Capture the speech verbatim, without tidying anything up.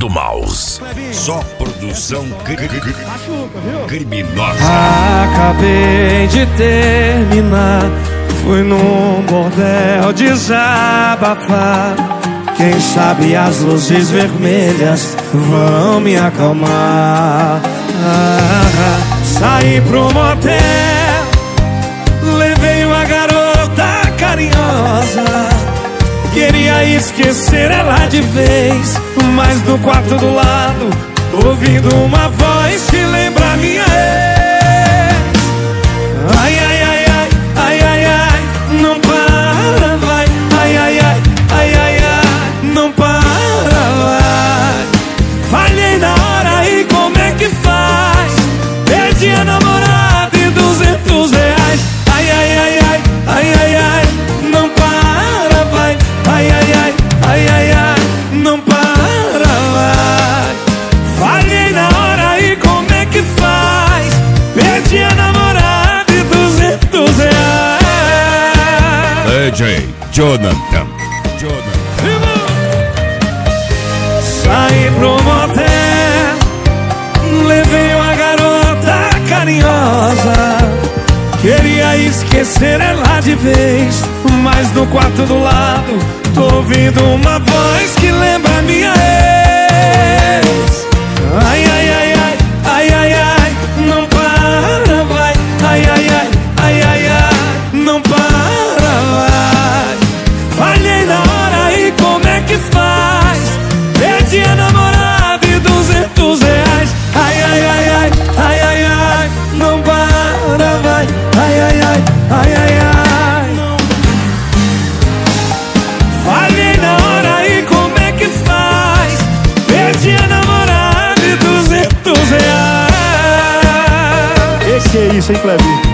do Mouse. Só produção cri cri cri criminosa. Acabei de terminar, fui num bordel desabafar. Quem sabe as luzes vermelhas vão me acalmar. Ah, saí pro motel, levei uma garota carinhosa. Queria esquecer ela de vez, mas no quarto do lado ouvindo uma voz que lembra minha ex. Ai, ai, ai, ai, ai, ai, ai, não para, vai. Ai, ai, ai, ai, ai, ai, não para, vai. Falhei na hora e como é que faz? Perdi a namorada e duzentos reais. Ai, ai, ai, ai, ai, ai, ai, não para, vai. Ai, ai, ai, ai, ai, ai, não para, vai. Falhei na hora e como é que faz? Perdi a namorada e duzentos reais. D J Jonathan. Jonathan. Saí pro motel, levei uma garota carinhosa. Queria esquecer ela de vez, mas no quarto do lado tô ouvindo uma voz que lembra minha ex. Ai, ai, ai, ai, ai, ai, ai, não para, vai. Ai, ai, ai, ai, ai, ai, não para, vai. Falhei na hora e como é que faz? Perdi a namorada e duzentos reais. Ai, ai, ai, ai, ai, ai, ai, não para, vai. Ai, ai, ai, ai, ai, ai, não. Falhei na hora e como é que faz? Perdi a namorada e duzentos reais. Esse é isso, hein, Cleber?